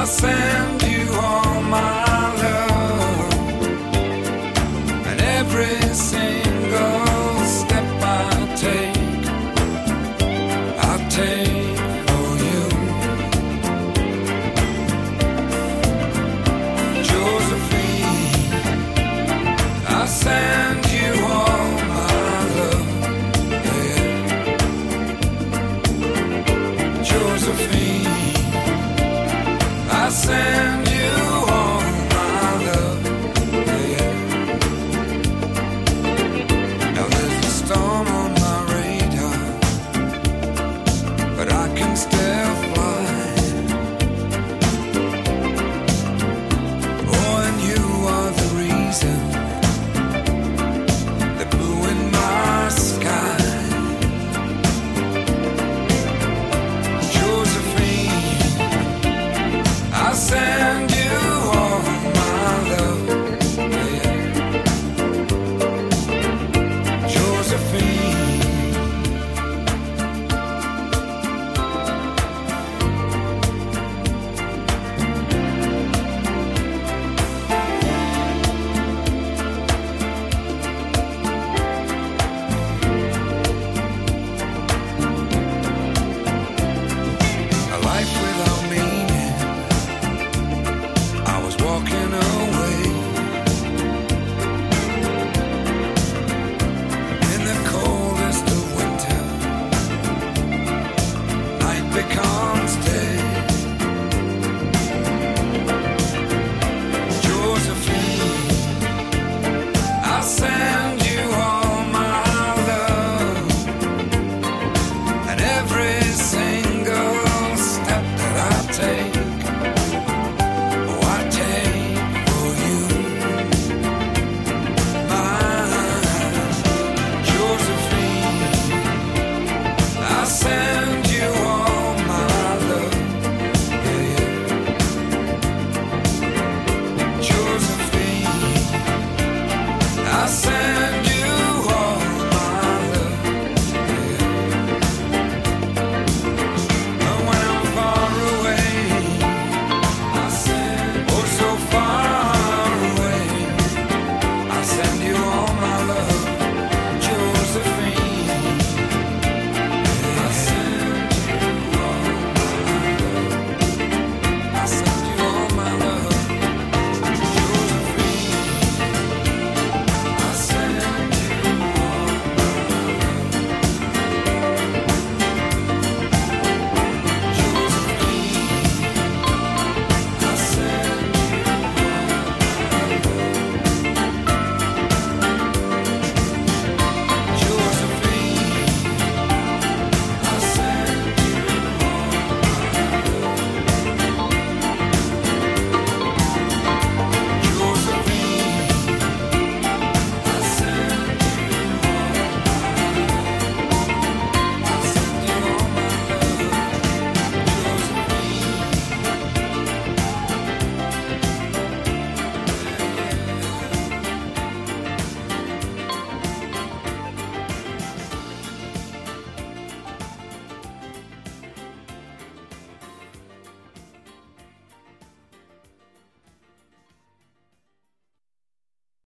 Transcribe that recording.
send you all my love, and every single step I take for you. Josephine, I send you all my love, yeah. Josephine, I send you all my love, yeah. Now there's a storm on my radar, but I can still fly. Oh, and you are the reason that blew in my sky. Josephine, I send you all my love, yeah. Josephine. A life without